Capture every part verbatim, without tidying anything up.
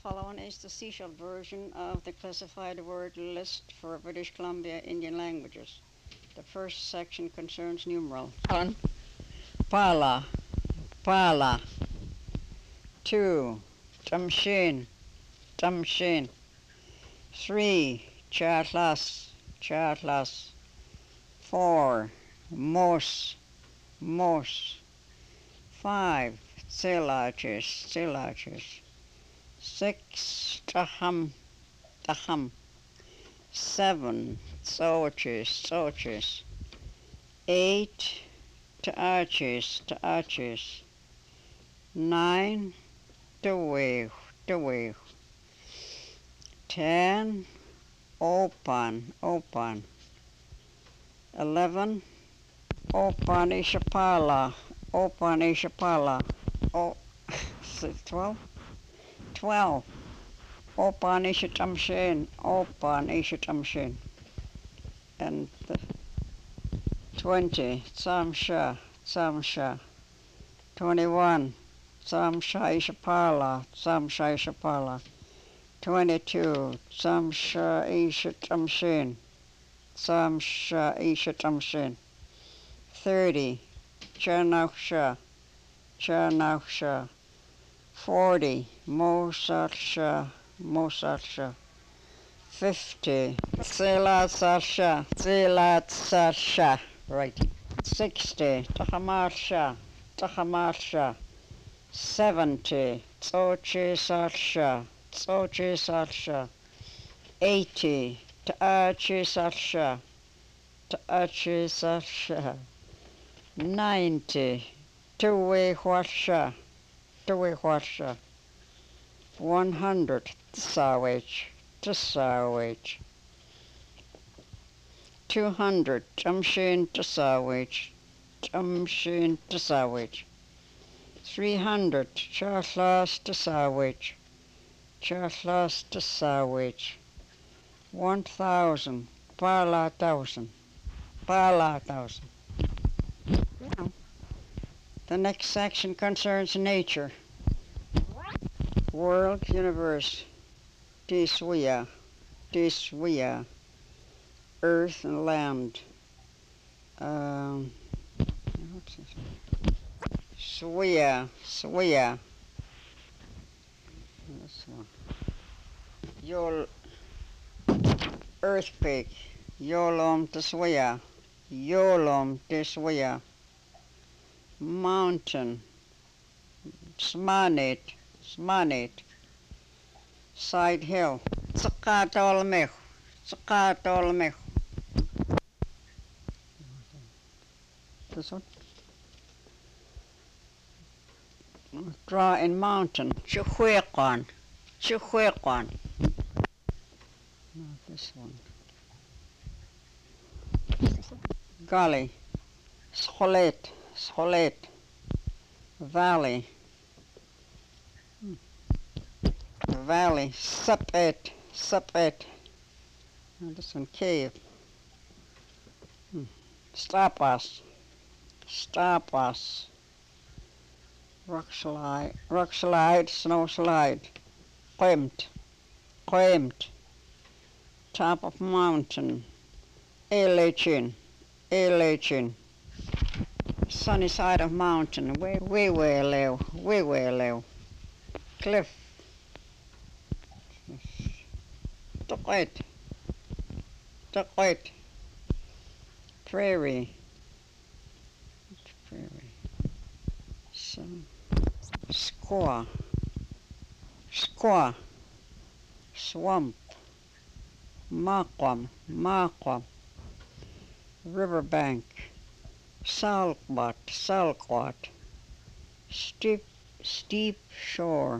following is the Sechel version of the classified word list for British Columbia Indian languages. The first section concerns numerals. One, pala, pala. Two, tamshin, tamshin. Three, charlas, charlas. Four, mos, mos. Five, tzilaches, tzilaches. Six, taham, taham. Seven, tsoches, tsoches. Eight, taaches, taaches. Nine, taweh, taweh. Ten, opan, opan. Eleven, opan ishapala, opan ishapala. Oh, twelve. Twelve, opan ishatamshin, opan ishatamshin. And the twenty, tsamsha, tsamsha. Twenty-one, tsamsha ishapala, tsamsha ishapala. Twenty-two, tsamsha ishatamshin, tsamsha ishatamshin. Thirty, chanaksha, chanaksha. Forty, mosaksha, mosaksha. Fifty, tsilatsarsha, tsilatsarsha. Right. Sixty, tahamarsha, tahamarsha. Seventy, tsochisarsha, tsochisarsha. Eighty, taachisarsha, taachisarsha. Ninety, tuwehwarsha, tuwehwarsha. One hundred, tsawech, tsawech. Two hundred, tamshin, tsawech, tamshin, tsawech. Three hundred, charlas, tsawech, charlas, tsawech. One thousand, pala thousand, pala thousand. The next section concerns nature. World, universe, Tiswiya, Tiswiya, earth and land. Um, what's this? Swiya, Swiya. This one. Yol, earthquake, Yolom Tiswiya, Yolom Tiswiya. Mountain, Smanit, Smanit. Side hill, Tsakatolmech, Tsakatolmech. This one. Draw in mountain, Chihuequan, Chihuequan. Not this one. Gully, Scholet, Scholet. Valley, hmm. Valley, Sapet, Sapet. Oh, this one, cave. Hmm. Stapas, Stapas. Rock slide, rock slide, snow slide. Quemt, Quemt. Top of mountain, Elechin, Elechin. Sunny side of mountain, way, way, way low, way, way low. Cliff. Toquet, Toquet. Prairie. Prairie. So, squaw, squaw. Swamp. Maquam, Maquam. Riverbank. Salquat, Salquat. Steep, steep shore.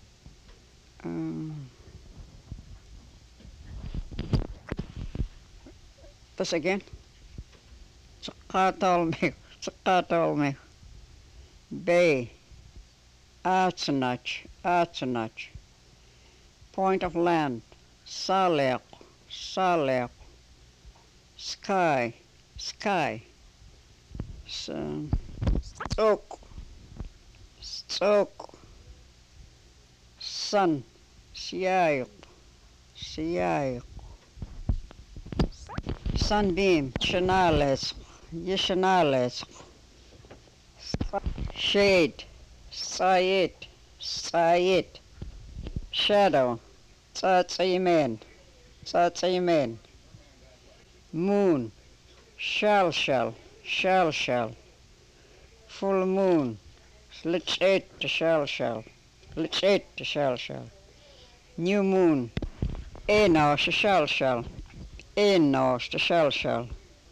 Um, this again. Tsakatolmech, Tsakatolmech. Bay. Atsanach, Atsanach. Point of land. Salek, Salek. Sky, Sky. So, Oak, Oak. Sun, سيايق سيايق sunbeam شنالس يشنالس shade سايد سايد shadow تاتيمين تاتيمين moon shell shell shell shell full moon let's eat the shell shell let's eat the shell shell new moon Enos the shell shell Enos the shell shell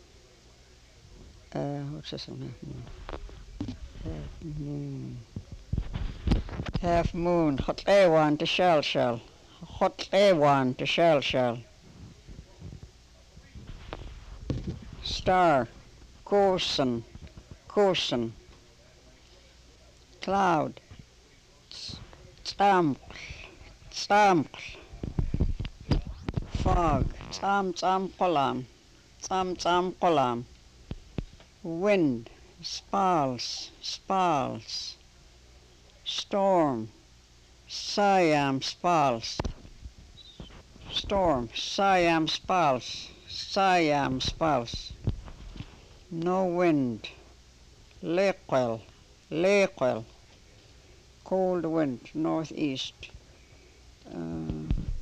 uh, what's this one? Half moon half moon hot ewan the shell shell hot ewan the shell shell star Coulson Coulson cloud Tsamp Tsamp fog Tsam Tsam Kolam Tsam Tsam Kolam wind spalls spalls storm Siam spalls storm Siam spalls Siam spalls no wind Lequel Lequel cold wind northeast uh,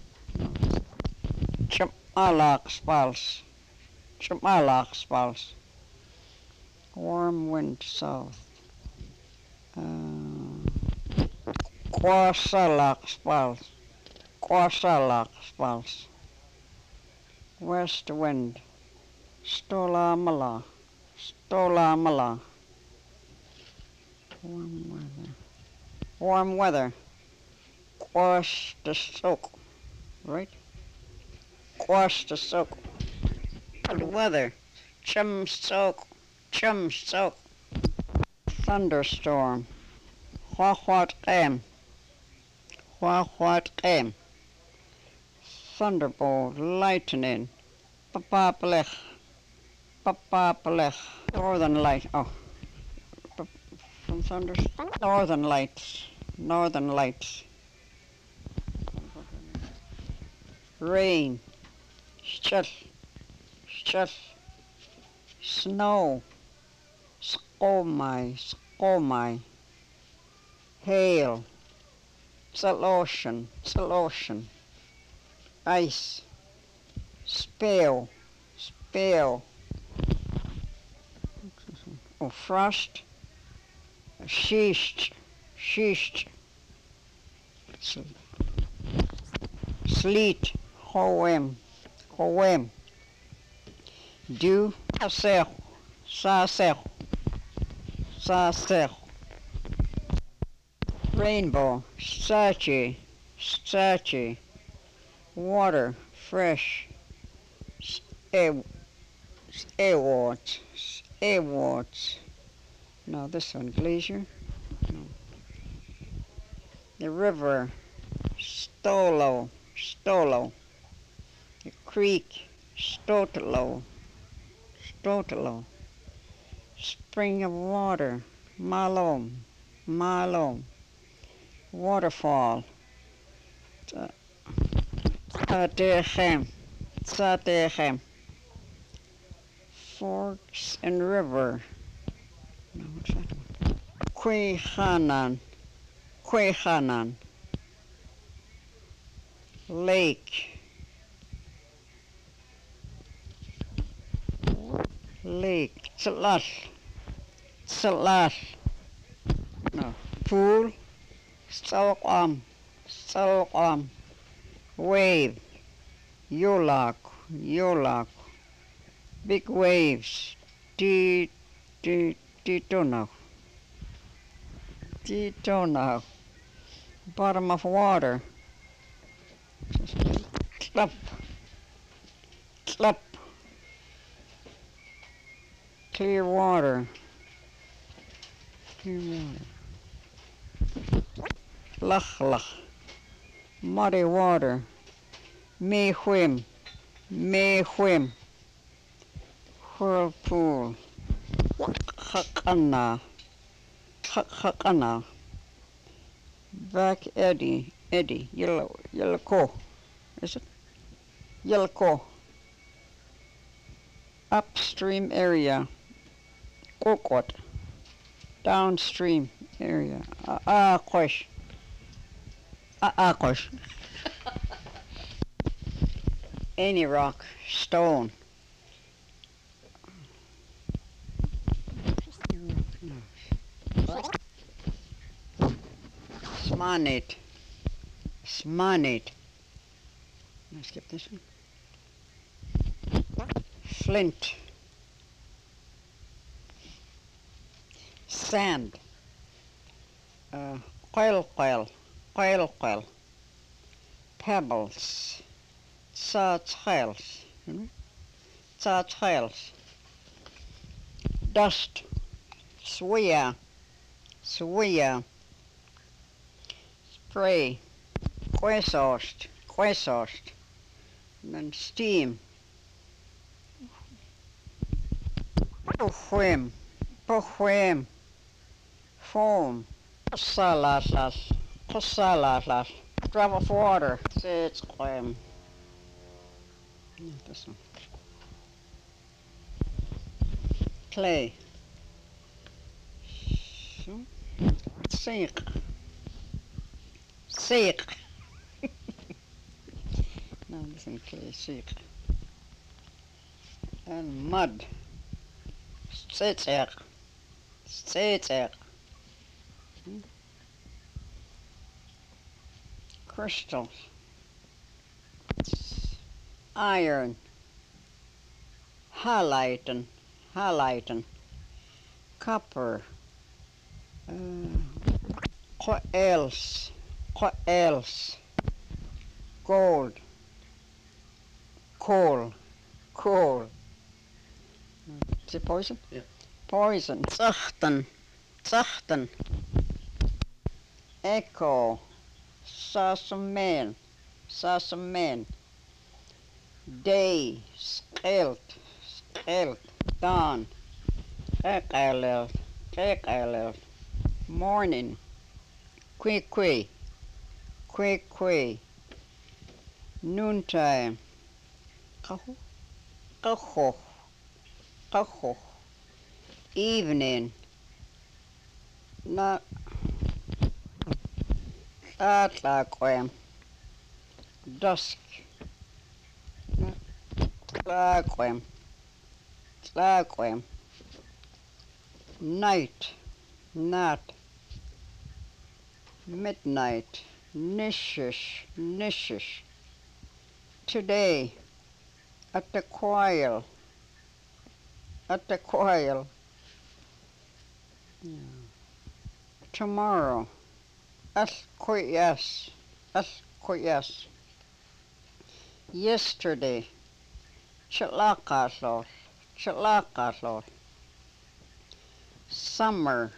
Chmalak spalls Chmalak spalls warm wind south uh, Quasalak spalls Quasalak spalls west wind Stolamala Stolamala warm weather warm weather Quash the soak right Quash the soak cold weather Chum soak Chum soak thunderstorm Hwahwat qam Hwahwat qam thunderbolt lightning Papaplech Papaplech northern light oh from thunder northern lights northern lights rain shut shut snow skomai skomai hail ocean ocean ice spell spell oh frost sheesh sheesh sleet hoem hoem dew sasech sasech sasech rainbow sachi sachi water fresh awards awards no this one glacier no. The river Stolo Stolo the creek Stotolo Stotolo spring of water Malom Malom waterfall Satechem Satechem forks and river no, what's that one? Quehanan Quehanan lake lake Salash Salash no pool Salqam Salqam wave Yolak Yolak big waves T T Titono Titono bottom of water Tlap Tlap clear water clear water Lach lach muddy water Mehwim Mehwim whirlpool Hakana Hakana back eddy eddy, yellow, yellow ko, is it? Yellow ko, upstream area, kokot, downstream area, aakosh, aakosh, any rock, stone. Smanit, smanit. Can I skip this one? Flint, sand, uh, quail quail, quail quail, pebbles, tsatsels, tsatsels, dust, swia, swia, spray, quesost, quesost, and then steam, puhwim, puhwim, foam, salaslas, salaslas, drop of water, it's um, not this one, clay, sink, sink, no, this is clay, sink, and mud, tsetser, tsetser, crystals, iron, haliten, haliten, copper, uh, what else, what else, gold, coal, coal, is it poison? Yeah. Poison, zachten, zachten, echo, sasamen, sasamen, day, skelt, skelt, dawn, kekelelt, kekelelt, morning, qui qui, qui qui, noontime, kahu, kaho, kaho, evening, na, tlatlaquem, dusk, na, tlaquem, tlaquem, night, nat, midnight, nishish, nishish, today, at the coil, at the coil, yeah. Tomorrow, as yes, as yes, yesterday, chalakaslor, chalakaslor, summer,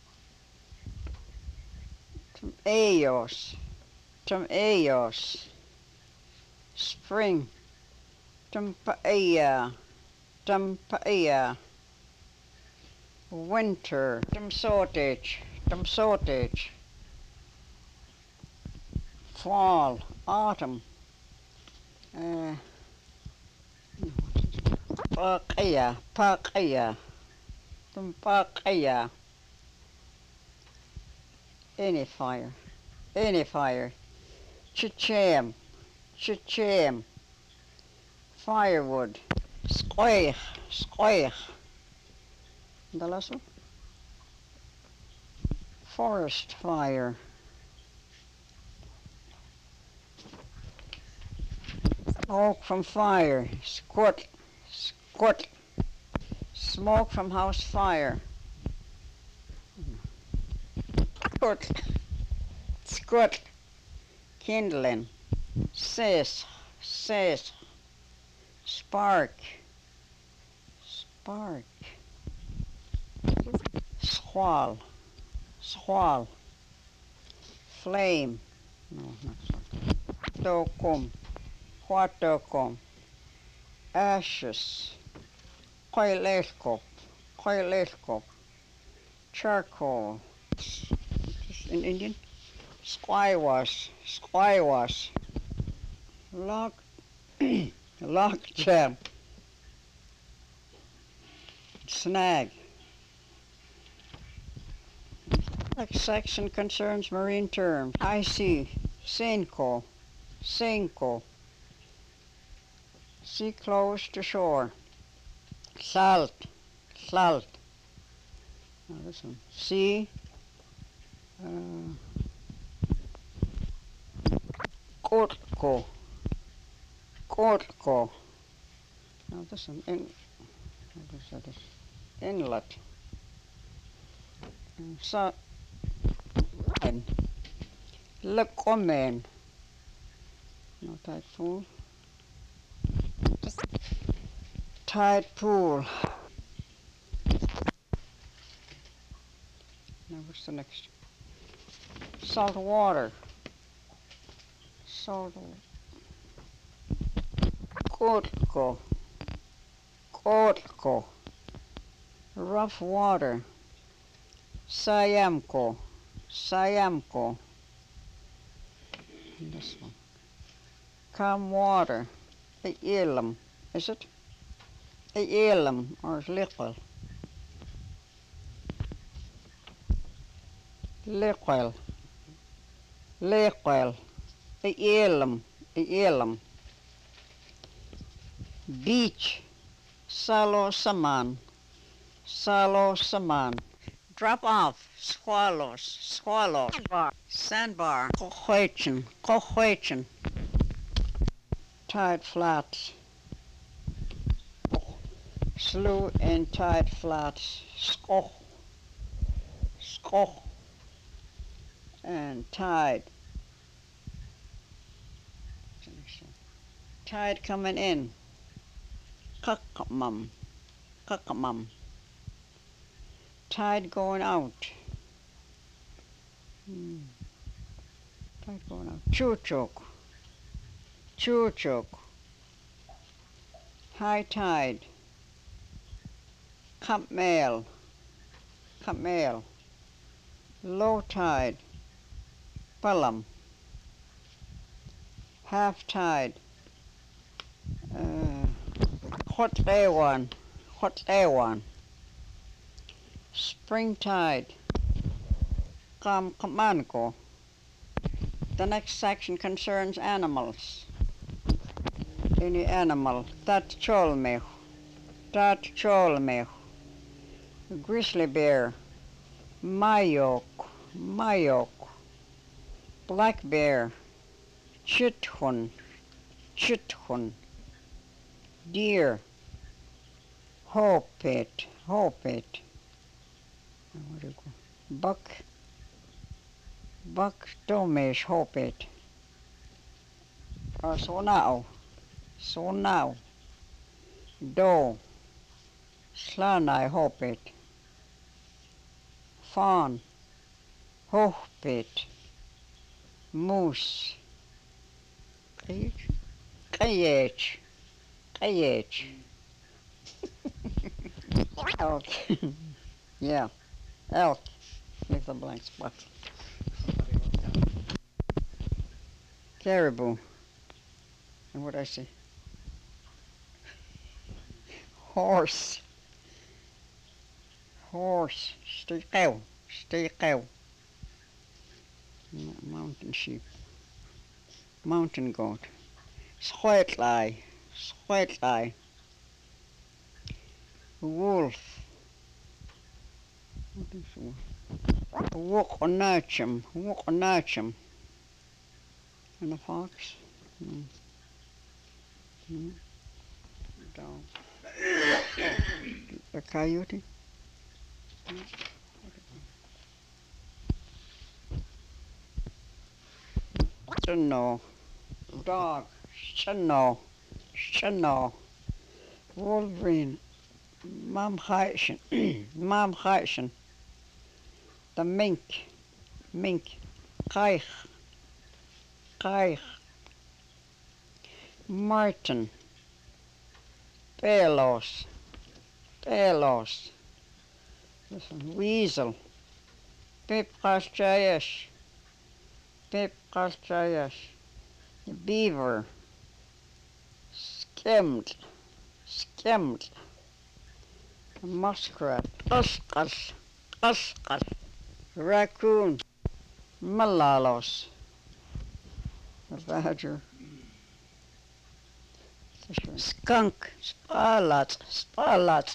tum eos, tum eos, spring, tum paia, tum paia, winter, tum sortage, tum sortage, fall, autumn, uh, pakaya, pakaya, tum pakaya, any fire, any fire, chicham, chicham, firewood, squeich, squeich, the last one, forest fire, smoke from fire, squat, squat, smoke from house fire, squat, squat, kindling, sis, sis, spark, spark, squall, squall, flame, no, not squall, tokum, huatokum, ashes, koileskop, koileskop, charcoal, in Indian, squash, squash, lock, lock jam, snag. Next section concerns marine terms. I see, Senko, Senko, sea close to shore. Salt, salt. Now this one, sea, uh, Kortko, Kortko. Now this one, in, what is that? Inlet. So, and Lekomen. No tide pool. Tide pool. Now what's the next? Salt water. Salt Kortko. Kortko. Rough water. Sayamko. Sayamko. And this one. Calm water. Elam. Is it? Elam or liquid. Liquid. Liquid. Elam. Elam. Beach. Salo saman. Salo saman. Drop off. Swallows. Swallow. Sandbar. Sandbar. Kochwechen. Kochwechen. Tide flats. Slough and tide flats. Skoch. Skoch. And tide. Tide coming in. Kakamam. Kakamam. Tide going out. Hmm. Tide going out. Chuchuk. Chuchuk. High tide. Campmail. Campmail. Low tide. Palam. Half tide. Uh, hot Ewan. Hot Ewan. Spring tide. Kam Kamanko. The next section concerns animals. Any animal. Tat cholmeh. Tat cholmeh. Grizzly bear. Mayok. Mayok. Black bear. Chithun. Chithun. Deer. Hopet. Hopet. What do you call? Buck. Buck Domesh Hopet. Or so now. So now. Doe. Slanai Hopet. Fawn. Hopet. Moose. Kayech. Kayech. Elk. Yeah. Elk. Leave the blank spot. Caribou. And what I say? Horse. Horse. Stay cow. Stay cow. Mountain sheep. Mountain goat. Squatley. Squatley. Wolf. What is wolf? Wokonachum. Wokonachum. And a fox? Mm. Mm. Dog. A coyote? Mm. Chino. Dog. Chino. Chino. Wolverine. Mamchaischen. Mamchaischen. The mink. Mink. Kaich. Kaich. Martin. Pelos. Pelos. Listen, weasel. Pipras Jayesh. Pip kalchayash. Beaver. Skimmed. Skimmed. Muskrat. Uskas. Uskas. Raccoon. Malalos. A badger. Skunk. Spalats. Spalats.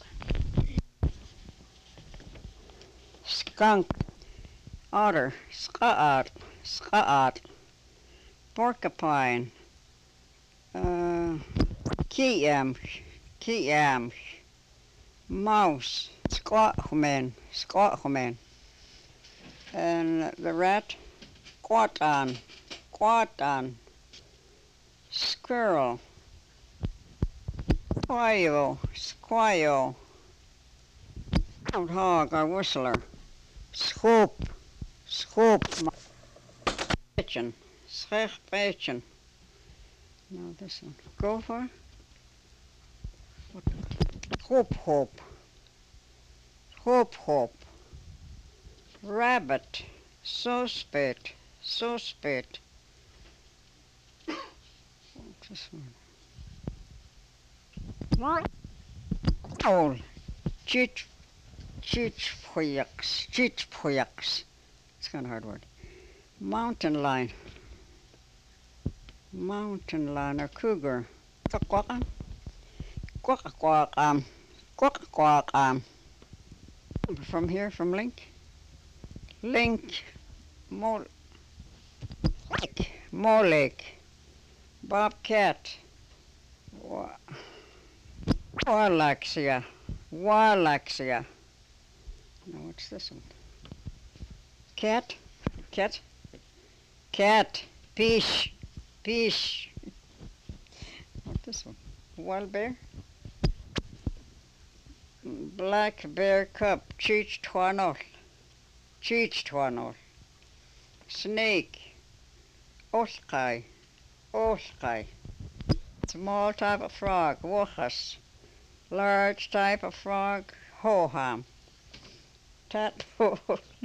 Skunk. Otter. Skaat. Skaat. Porcupine. Uh, Kiam. Kiam. Mouse. Squatman. Squatman. And the rat. Quatan. Quatan. Squirrel. Squio. Squio. Groundhog or whistler. Swoop. Swoop. Pigeon. Schech pigeon. Now this one. Gopher. Hoop hoop. Hoop hoop. Rabbit. Suspect. Suspect. What's this one? Owl. Chich. Chichpoyaks. Chichpoyaks. It's kind of a hard word. Mountain lion. Mountain lion or cougar. Quack quack quack um quack quack um from here from Link. Link Mol Molek Bobcat Wallachia Wallachia. Now what's this one? Cat Cat Cat Fish Fish. What's this one? Wild bear. Black bear cub. Cheech twanol. Cheech twanol. Snake. Oskai. Oskai. Small type of frog. Wochas. Large type of frog. Hoham. Tadpole.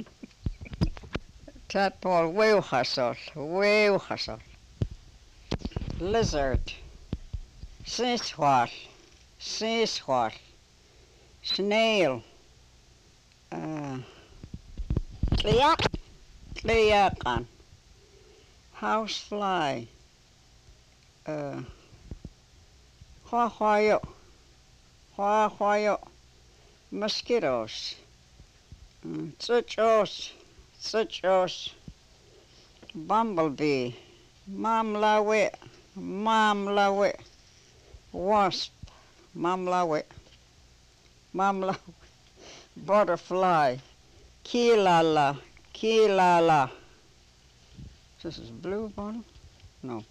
Tadpole. Weuchasol. Weuchasol. Lizard. Siswal. Siswal. Snail. Uh, Tliak. Tliakan. Housefly. Uh, Huahuayo. Huahuayo. Mosquitoes. Mm, Tsuchos. Tsuchos. Bumblebee. Mamlawe. Mamlawe. Wasp. Mamlawe. Mamla. Butterfly. Kilala. Kilala. This is blue bottle? No.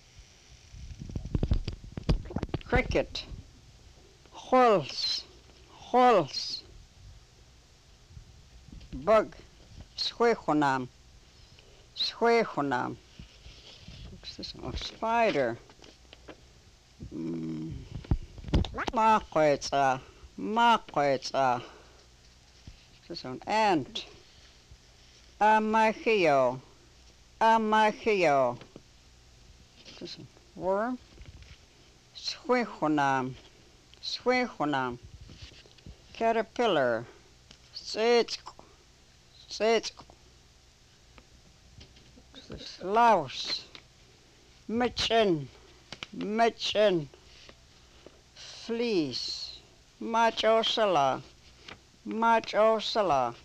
Cricket. Hulse. Hulse. Bug. Squejonam. Squejonam. What's this one? Oh, spider. Mm. Maquetza. Maquetza. This one. Ant. Amachio. Amachio. This one. Worm. Squejonam. Squejonam. Caterpillar. Sitsko. Sitsko. Louse. Mitchin. Mitchin. Fleece. Machosala. Machosala.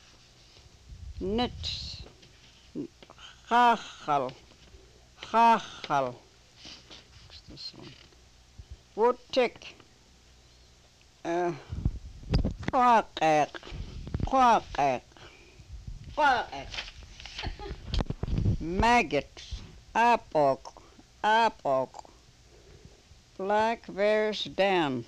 Knit. Chachal. Chachal. What's this one? Wood tick. Uh, quack. Quack. Quack. Maggot. Apok. Apok. Black bear's den.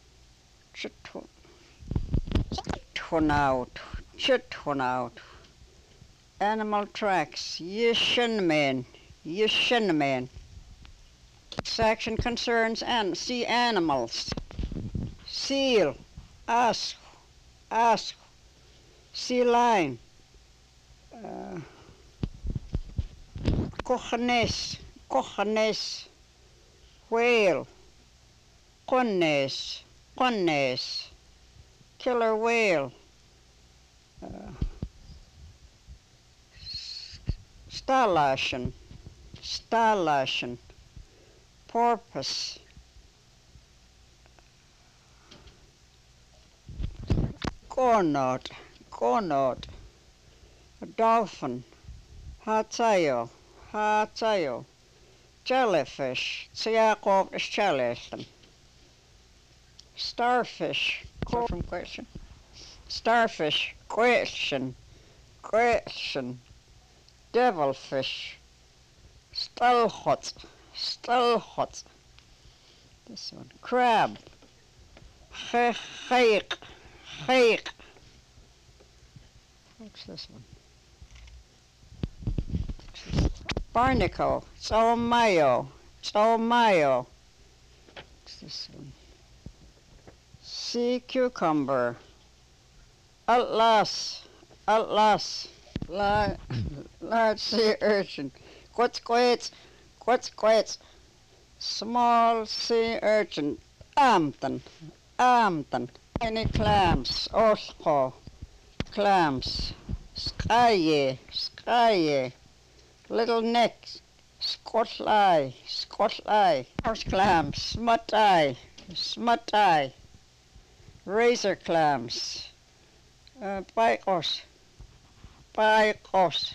Chitwonaut. Chitwonaut. Animal tracks. Yishinman. Yishinman. Section concerns and sea animals. Seal. Ask. Ask. Sea lion. Uh, Kochnes, kochnes, whale, connes, connes, killer whale, uh, Stalashen, Stalashen, porpoise, cornot, cornot, dolphin, hatayo, hatayo, jellyfish, tsiakov is jellyfish, starfish, from question, starfish, question, question, devilfish, stelchot, stelchot, this one, crab, chayk, chayk, what's this one? Barnacle, Tsomayo, Tsomayo. What's this one? Sea cucumber, Atlas, Atlas, large, large sea urchin, Quetzquetz, Quetzquetz, small sea urchin, Amton, Amton. Any clams, Osco, clams, Skye, Skye. Little neck, Scotch eye, Scotch eye, horse clam, smut eye, smut eye, razor clams, uh, picos, picos,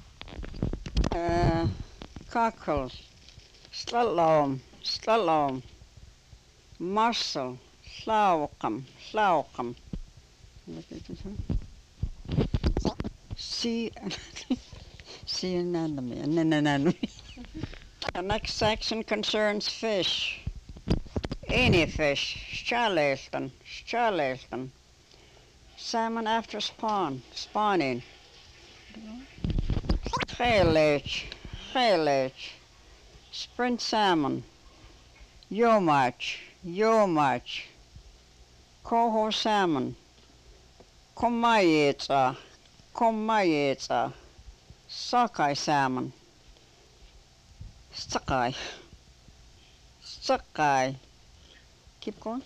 uh, cockles, slalom, slalom, mussel, slaucum, slaucum. Sea. Sea anemone, anemone. The next section concerns fish. Any fish, Charleston, Charleston. Salmon after spawn, spawning. Geelage, geelage. Sprint salmon. Yomach, yomach. Coho salmon. Komayetsa, komayetsa. Sockeye salmon, sockeye, sockeye, keep going,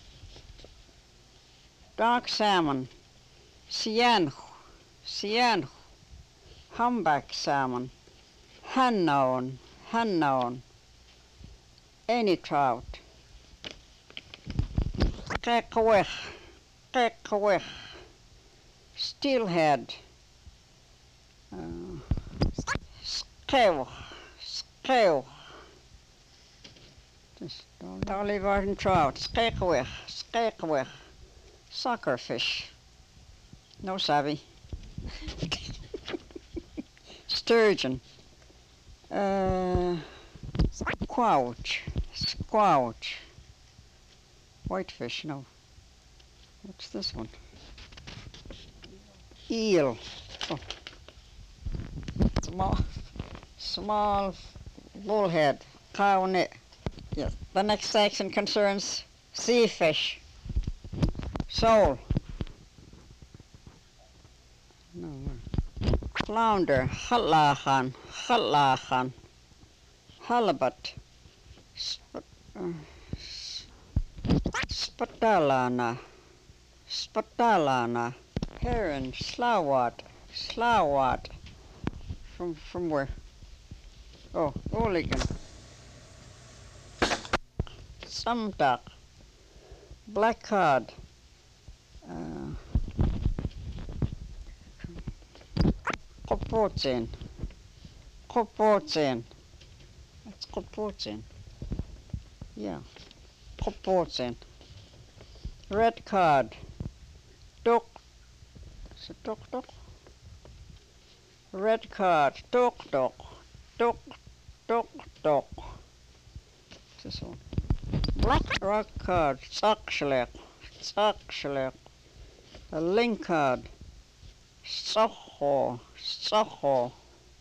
dark salmon, sienhu, sienhu, humpback salmon, hannoon, hannoon, any trout, kekawech, kekawech, steelhead, uh, Scale, scale. Just dolly varden trout, skekewich, skekewich. Soccer fish. No savvy. Sturgeon. Uh, squouch, squouch. Whitefish, no. What's this one? Eel. Oh. Small. Small bullhead, cownet. Yes. The next section concerns sea fish. Sole. No. Flounder, halachan, halachan. Halibut. Sp- uh, spatalana, spatalana. Heron, slawat, slawat. From from where? Oh, Oligan. Samdak. Black cod. Uh, Koportsin. Koportsin. That's Koportsin. Yeah. Koportsin. Red cod. Duck. Is it duck duck? Red cod. Duck duck. Duck duck duck. This one. Black rock cod. Sakschlek. Sakschlek. A lingcod. Soho. Soho.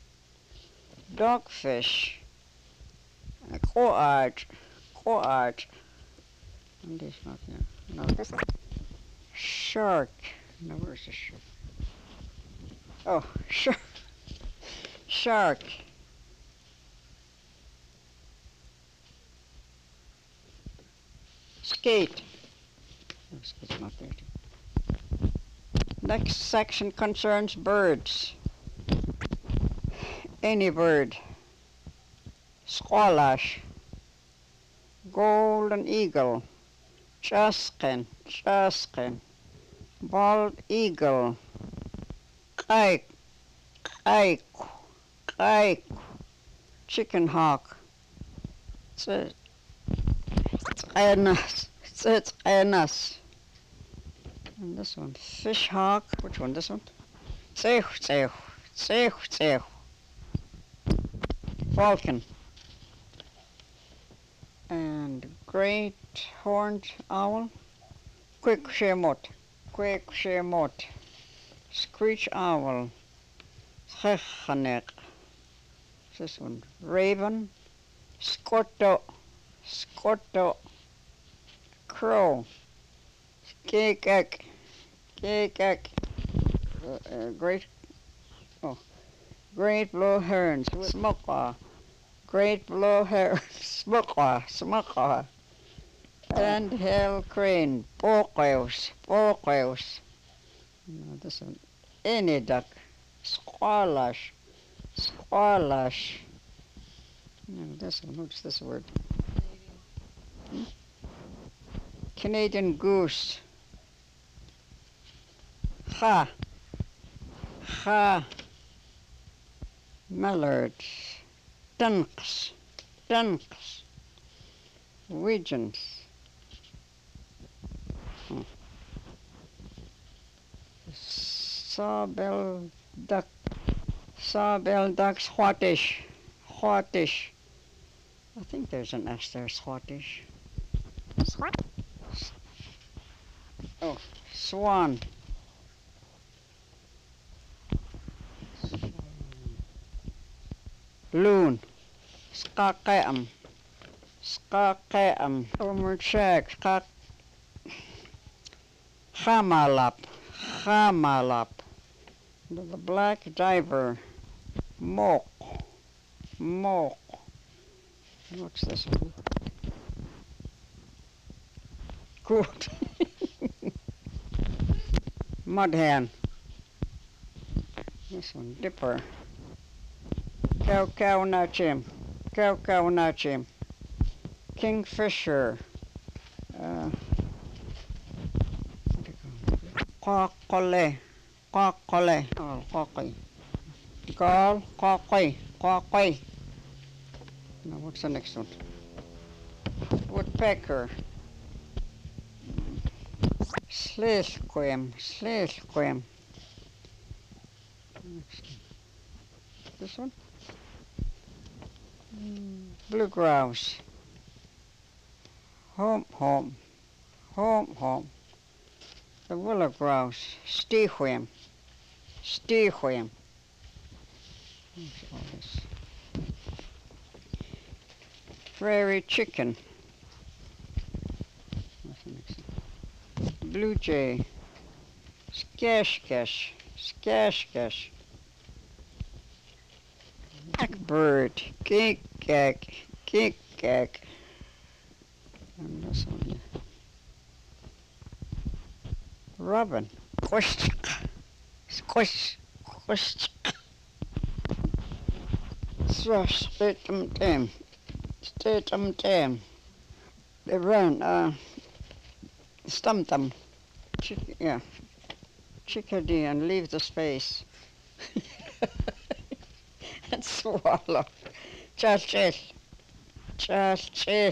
Dogfish. A coart. Coart. And this not here. No. Shark. No, where's the shark? Oh, shark. Shark. skate. No, skate's not dirty. Next section concerns birds. Any bird. Squalash. Golden eagle. Chasquen. Chasquen. Bald eagle. Kike. Kike. Kike. Chicken hawk. Tsenas. Tsenas. And this one. Fish hawk. Which one? This one? Tseh, tseh. Tseh, tseh. Falcon. And great horned owl. Quick shemot. Quick shemot. Screech owl. Chechanek. This one. Raven. Scorto. Scorto. Crow. Kekek. Kekek. Uh, uh, great. Oh. Great blue herons. Smokaw. Great blue herons. Smokaw. Smokaw. And hell crane. Porquails. Porquails. No, this one. Any duck. Squalash. Squalash. No, this one. What's this word? Hmm? Canadian goose. Ha. Ha. Mallards. Dunks. Dunks. Widgeons. Hmm. Sawbill duck. Sawbill ducks. Whitish. Whitish. I think there's an S there. Swatish. Swat. Oh, swan. Loon. Skakaam. Skakaam. Omerchak. Skak. Hamalap. Hamalap. The, the black diver. Mok. Mok. What's this one? Good. Mudhen. This one, dipper. Cow cow nachim. Cow cow nachim. Kingfisher. Uh, Quackole. Quackole. Oh, quacky. Gull. Quacky. Quacky. Now what's the next one? Woodpecker. Slithquim. Slithquim. This one? Mm, blue grouse. Home, home. Home, home. The willow grouse. Stehwim. Stehwim. What's all this? Prairie chicken. What's the next one? Blue jay. Skashkash. Skashkash. Blackbird. Kikak. Kikak. And this one here. Robin. Squish. Squish. Squish. Thrush. Statum tam. Statum tam. They run. Uh, stump them. Chick- yeah. Chickadee and leave the space. And swallow. Churchill. Churchill.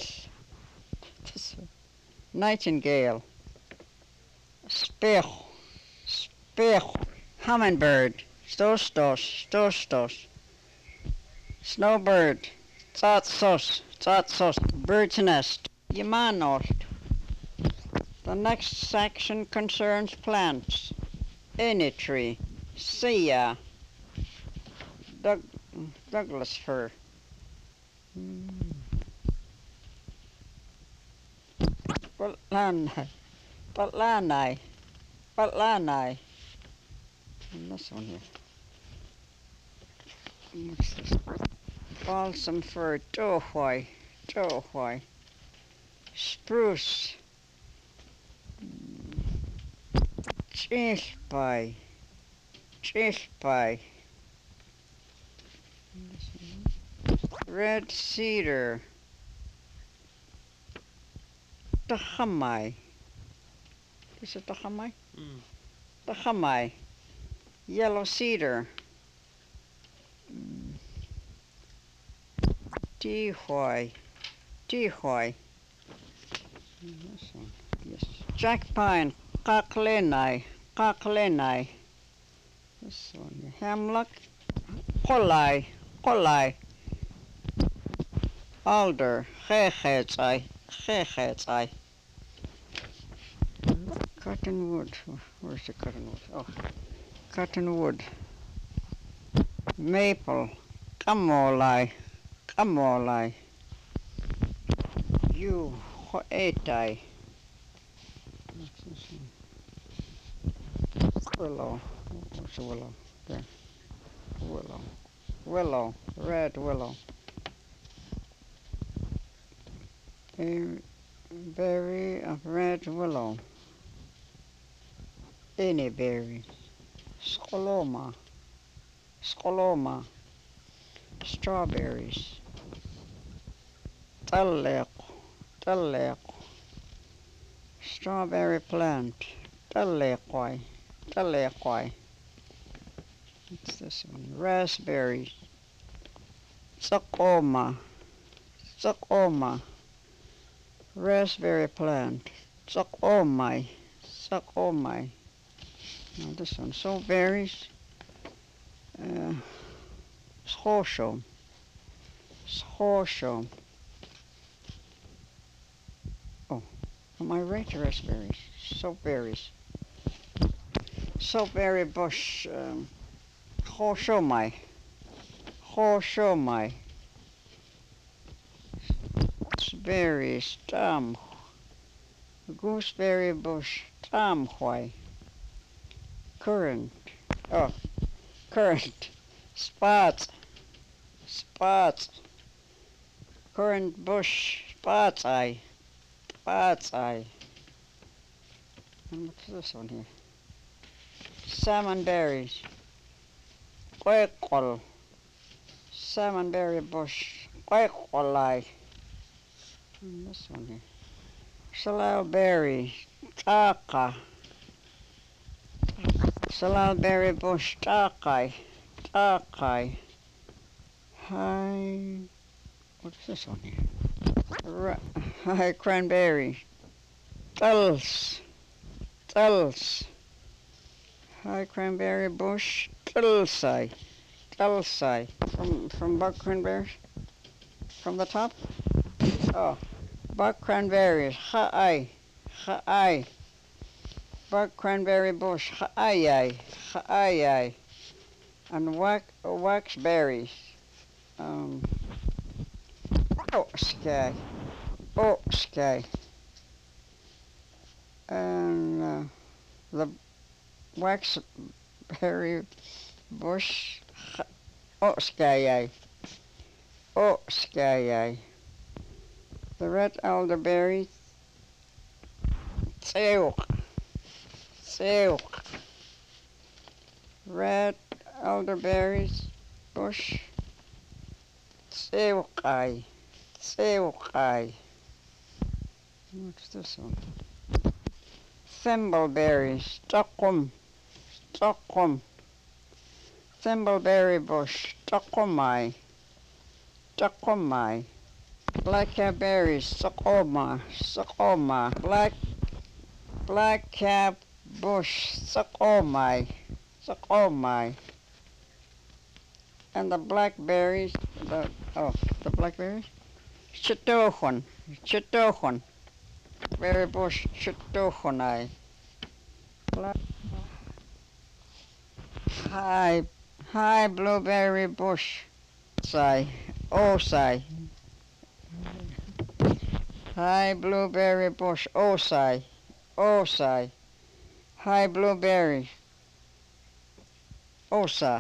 Nightingale. Specht. Specht. Hummingbird. Stostos. Stostos. Snowbird. Tsatsos. Tsatsos. Bird's nest. Yamanort. The next section concerns plants. Any tree. Sia. Doug, Douglas fir. Mm. Patlanai. Patlanai. Patlanai. And this one here. What's this? Balsam fir. Towhai. Towhai. Spruce. Chilpai, chilpai. Red cedar, tahamai. Is it tahamai? Mm. Tahamai. Yellow cedar. Tihuai, tihuai. This one, yes. Jack pine, kaklenai, kaklenai. This one, hemlock, kolai, kolai. Alder, chechetsai, chechetsai. Cottonwood, where's the cottonwood? Oh, cottonwood. Maple, kamolai, kamolai. You, hoetai. Willow, what's a willow? There, willow, willow, red willow. A berry of red willow. Any berry. Scoloma, scoloma. Strawberries. Talleq, talleq. Strawberry plant. Talleqai, talleqai. What's this one? Raspberries. Tsakoma, tsakoma. Raspberry plant. Tsakomai, tsakomai. Now this one. So berries. Uh, Schorshom, schorshom. Oh, am I right? Raspberries. Soapberries. Soapberry bush. Um, Hoshomai. Hoshomai. Berries. Tam. Gooseberry bush. Tamhwai. Currant. Oh, currant. Spots. Spots. Currant bush. Spots eye. Spots eye. And what's this one here? Salmon berries. Quackle. Salmon berry bush. Quackle. And this one here. Salal berry. Taka. Salal berry bush. Takai. Takai. High. What's this one here? Ra- high cranberry. Tulse. Tulse. High cranberry bush. Tulsi. Tulsi. From from buck cranberries? From the top? Oh. Buck cranberries. High. High. Buck cranberry bush. High. High. And wax, wax berries. Um. Oh, sky. Oh, sky. And uh, the waxberry bush. Oh, sky. Oh, sky. The red elderberry. Seuk. Seuk. Red elderberries bush. Seukai. Seukai. What's this one? Thimbleberries. Stockholm. Stockholm. Thimbleberry bush. Stockholmai. Stockholmai. Black cap berries. Stockholma. Stockholma. Black black cap bush. Stockholmai. Stockholmai. And the blackberries. The oh, the blackberries. Chitohon. Chitohon. Berry bush. Chitohonai. Black. High, high blueberry bush. Osai, Osai. High blueberry bush. Osai, Osai. High blueberry. Osa,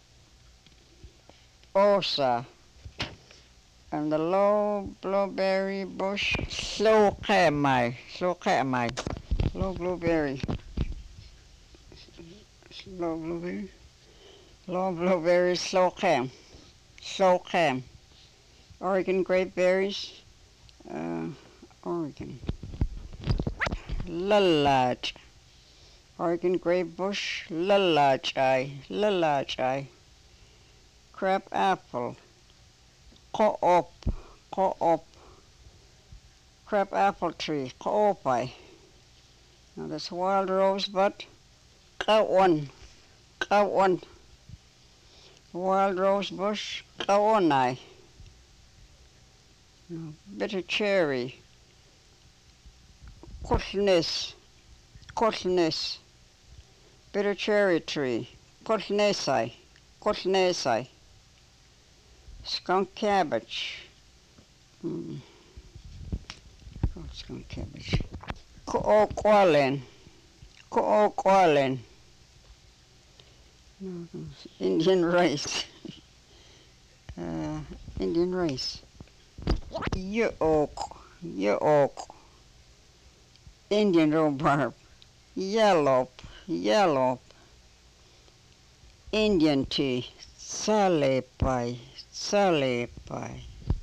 Osa. And the low blueberry bush. Slow kamai, slow kamai. Low blueberry. Low blueberry. Low blueberries, slow cam. Slow cam. Oregon grape berries. Uh, Oregon. Lalaj. Oregon grape bush. Lalajai. Lalajai. Crab apple. Co-op. Co-op. Crab apple tree. Co-opi. Now this wild rosebud. Kawan. Kawan. Wild rose bush. Kawanai. Now, bitter cherry. Kutnis. Kutnis. Bitter cherry tree. Kutnesai. Kutnesai. Skunk cabbage. Hmm. Oh, skunk cabbage. Kuokwalen. Kuokwalen. No, no, Indian rice. uh, Indian rice. Yoke. Yoke. Indian rhubarb. Yellow. Yellow. Indian tea. Salepai. Salepai.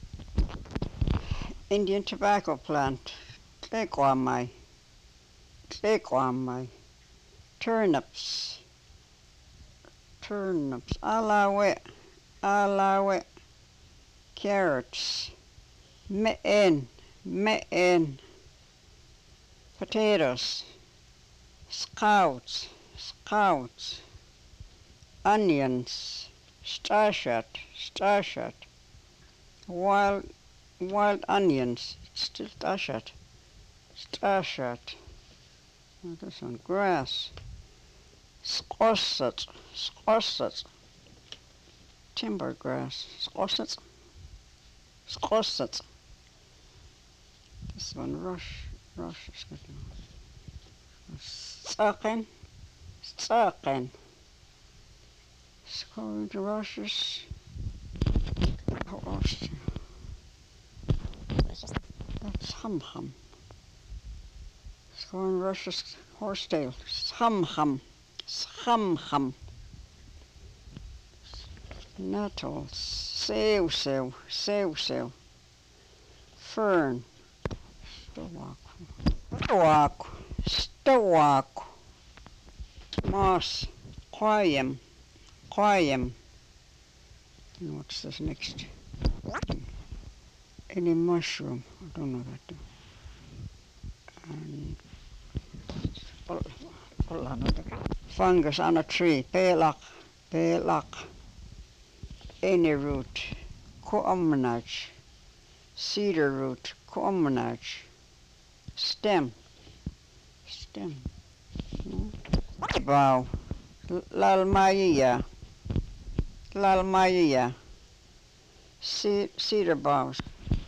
Indian tobacco plant. Tlekwamai. Tlekwamai. Turnips. Turnips. Alawe. Alawe. Carrots. Me'en. Me'en. Potatoes. Scouts. Scouts. Onions. Starshot. Starshot. Wild wild onions. Still starshot. Starshot. Oh, this one. Grass. Squasset. Squasset. Timber grass. Squasset. Squasset. This one. Rush. Rush. Saken. Saken. Scoring the rushes. That's hum hum. Scoring rushes. Horsetail. Hum hum. Hum hum. Nettles. Sew sew. Sew sew. Fern. Stowak. Stowak. Stowak. Moss. Quiam. Quiam. And what's this next? Any mushroom. I don't know that. And fungus on a tree. Pelak. Pelak. Any root. Kuomnach. Cedar root. Kuomnach. Stem. Stem. No? Bow. Lalmaya. Lalmaya. Cedar boughs.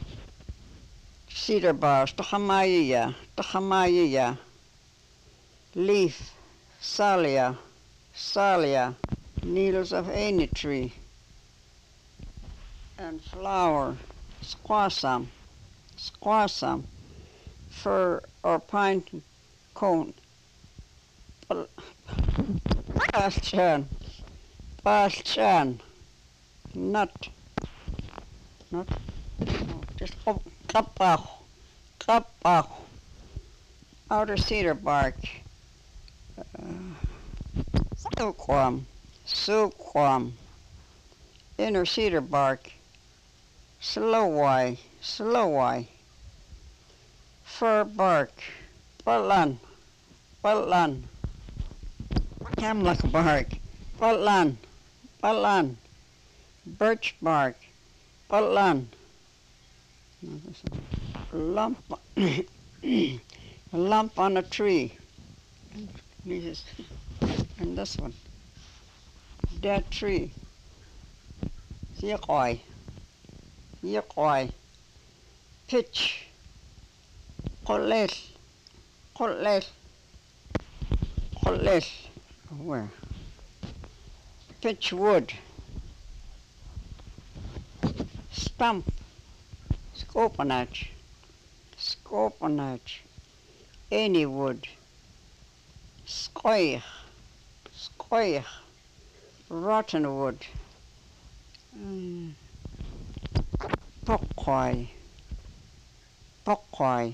Cedar boughs. Tahamaya. Tahamaya. Leaf. Salia. Salia. Needles of any tree. And flower. Squassam. Squassam. Fir or pine cone. Paschan. Paschan. Nut. Nut. No, just oh, kapach. Kapach. Outer cedar bark. Uh, silkworm. Silkworm. Inner cedar bark. Slowai. Slowai. Fir bark. Balan. Balan. Hemlock bark. Balan. Balan. Birch bark. Balan. Lump. A lump on a tree. And this one. Dead tree. Yakoi. Yakoi. Pitch. Kolet. Kolet. Kolet. Where? Pitch wood. Stump. Scopanach. Scopanach. Any wood. Scoich. Quaich, rottenwood, um, buckquoy, buckquoy,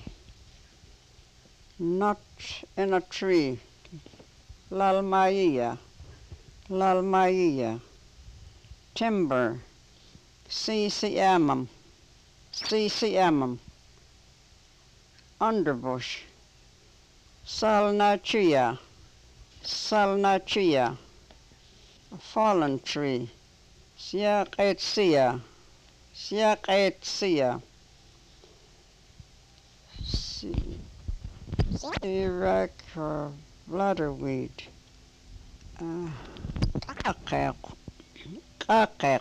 nut in a tree, lalmaia, lalmaia, timber, ccamum, ccamum, underbush, salnachia, salnachia, a fallen tree, siaqetsia, siaqetsia, Iraq or bladderweed, uh, qaqeq, qaqeq,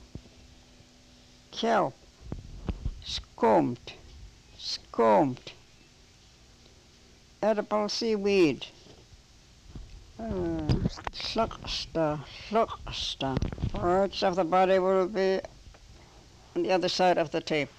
kelp, scombed, scombed, edible seaweed, uh, sluckster, sluckster. Parts of the body will be on the other side of the tape.